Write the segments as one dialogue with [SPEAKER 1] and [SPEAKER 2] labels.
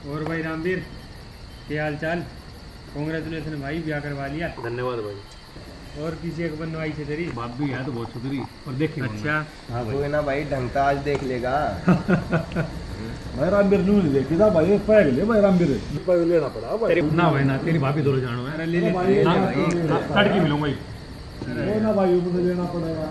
[SPEAKER 1] और भाई रामवीर, क्या हाल चाल? कांग्रेचुलेसन भाई, ब्याह करवा लिया।
[SPEAKER 2] धन्यवाद भाई।
[SPEAKER 1] और किसी एक बनवाई से तेरी
[SPEAKER 2] बाप भी है तो बहुत सुधरी और देखी।
[SPEAKER 1] अच्छा
[SPEAKER 2] हाँ भाई।
[SPEAKER 3] कोई ना भाई, ढंग का आज देख लेगा।
[SPEAKER 4] भाई रामवीर नहीं देखी था भाई, पैग ले भाई रामवीर, पैग लेना पड़ा भाई।
[SPEAKER 2] ना भाई ना, तेरी भाभी दोनों जानो है।
[SPEAKER 1] अरे ले ले
[SPEAKER 4] भाई,
[SPEAKER 1] ना
[SPEAKER 4] भाई,
[SPEAKER 1] भाई।
[SPEAKER 4] भाई।
[SPEAKER 2] तड़की मिलूंगा ही।
[SPEAKER 4] वो ना भाई मुझे लेना पड़ेगा।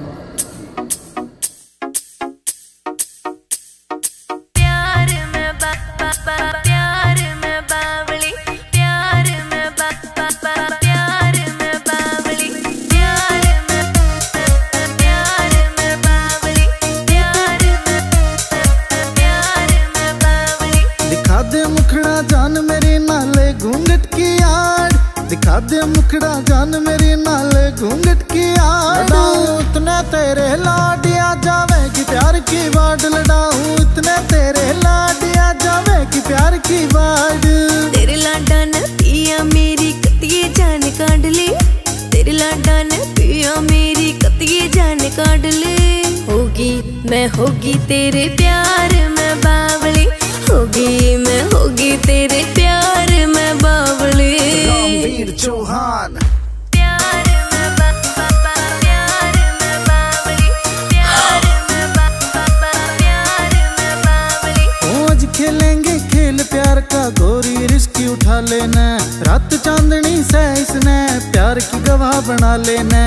[SPEAKER 5] दिखा दे मुखड़ा जान मेरी नाले घूंघट की आड़, दिखा दे मुखड़ा जान मेरी नाले घूंघट की आड़। लड़ाऊं इतने तेरे लाडिया जावेगी प्यार की वाड, लड़ाऊं इतने तेरे लाडिया जावेगी प्यार की वाड।
[SPEAKER 6] तेरे लाडा ने पिया मेरी कतिये जान काट ले, तेरे लाडा ने पिया मेरी कतिये जान काट ले। होगी मैं होगी तेरे प्यार में बावली, होगी मैं होगी तेरे प्यार में बावली।
[SPEAKER 5] रामवीर चौहान
[SPEAKER 6] प्यार में प्यार में बावली, प्यार में प्यार में बावली।
[SPEAKER 5] आज खेलेंगे खेल प्यार का गोरी, रिस्की उठा लेना रात चांदनी से इसने प्यार की गवाह बना लेना।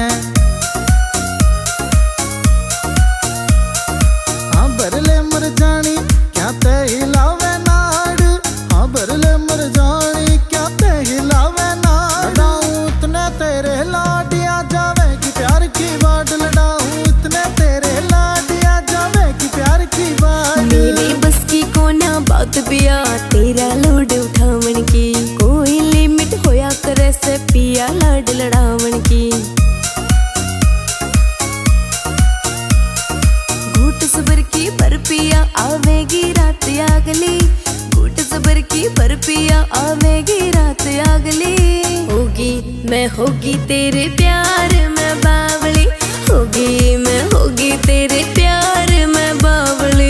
[SPEAKER 5] हाँ बरले मर जानी क्या ते हिलावे नाड़, हाँ बरले मर जानी क्या ते हिलावे नाड़। लड़ाऊं इतने तेरे लाडिया जावेगी प्यार की वाड, लड़ाऊं इतने तेरे लाडिया जावेगी प्यार की वाड।
[SPEAKER 6] मेरे बस की कोना बात पिया तेरा लोड उठावन की, कोई लिमिट होया करे से पिया लाड लड़ावन की। घूट सबर की पर पिया आवेगी रात आगली, घूट सबर की पर पिया आवेगी रात आगली। होगी मैं होगी तेरे प्यार में बावली, होगी मैं होगी तेरे प्यार में बावली।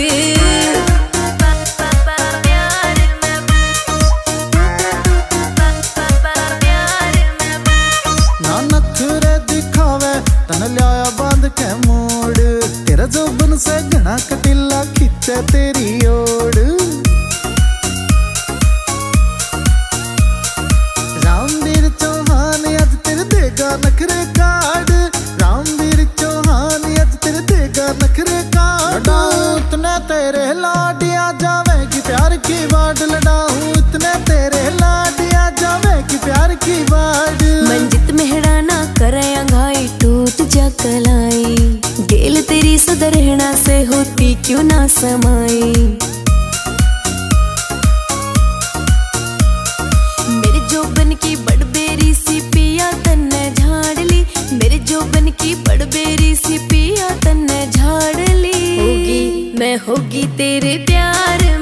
[SPEAKER 5] ना नखरे दिखावे तन लिया बांध के मोड़, तेरा जोबन से घना कटिला खिंचे तेरी ओर। रामवीर चौहान आज तेरे देगा नखरे काट, रामवीर चौहान आज तेरे देगा नखरे काट। लड़ाऊं इतने तेरे लाडिया जावेगी प्यार की वाड, लड़ाऊं इतने तेरे लाडिया जावेगी प्यार की वाड।
[SPEAKER 6] मंजित मेहराना करया घाई टूट जा कलाई, गेल तेरी सुधरहना से होती क्यों ना समाई। मेरे जोबन की बड़बेरी सी पिया तन्ने झाड़ ली, मेरे जोबन की बड़बेरी सी पिया तन्ने झाड़ ली। होगी मैं होगी तेरे प्यार